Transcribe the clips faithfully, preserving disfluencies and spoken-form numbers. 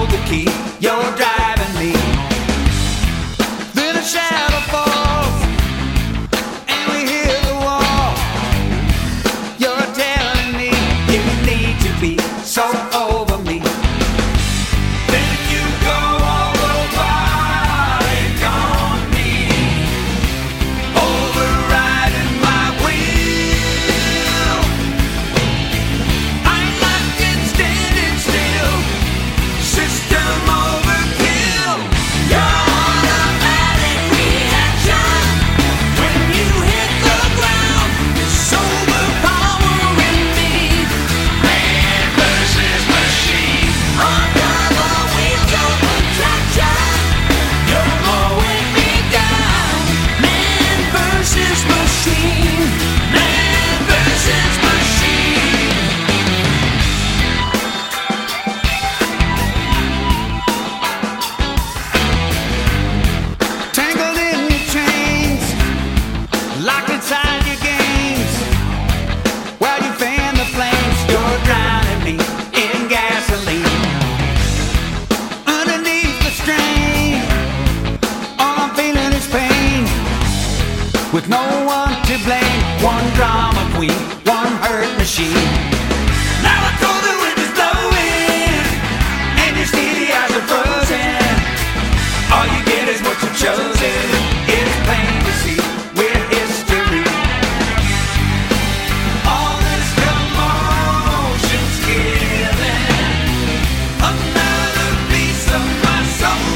hold the key. You're driving me. Then a shadow falls, and we hear the wall. You're telling me you need to be so over me. Then you go all robotic on me, overriding my will. I'm locked in standing still, system overkill. Your automatic reaction when you hit the ground is overpowering me. Man versus machine, under the wheels of attraction. You're mowing me down. Man versus machine, man versus machine. Tangled in your chains, locked inside your games. While you fan the flames, you're drowning me in gasoline. Underneath the strain, all I'm feeling is pain, with no one to blame. One drama queen, one hurt machine. Now I told the wind is blowing, and your steely eyes are frozen. All you get is what you've chosen. It's plain to see we're history. All this commotion's killing another piece of my soul.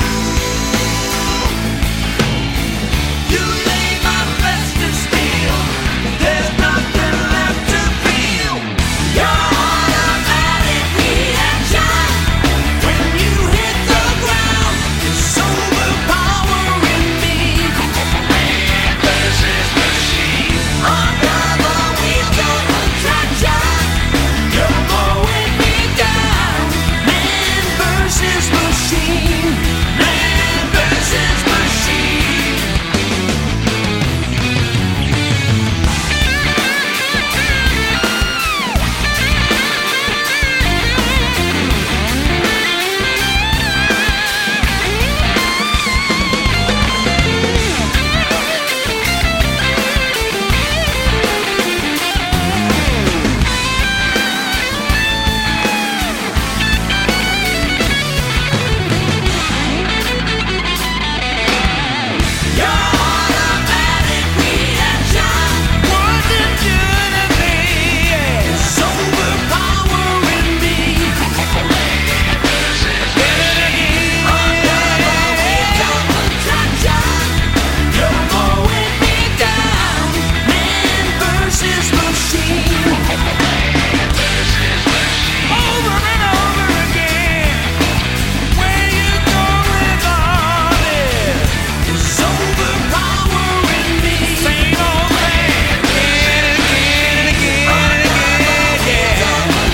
You lay my flesh to steel. There's nothing left to feel. Your automatic reaction when you hit the ground is overpowering me. Man versus machine, under the wheels of attraction. You're mowing me down. Man versus machine, man versus machine. Your automatic reaction wasn't good to me. It's overpowering me. Man versus machine, under the wheels of attraction. You're mowing me down. Man versus machine. Man versus machine. Over and over again. Where you go with all this? It's overpowering me. Same old thing again and again and again and again.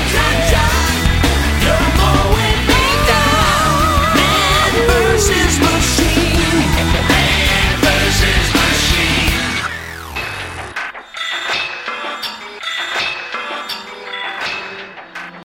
Yeah. You're mowing me down. Man versus machine.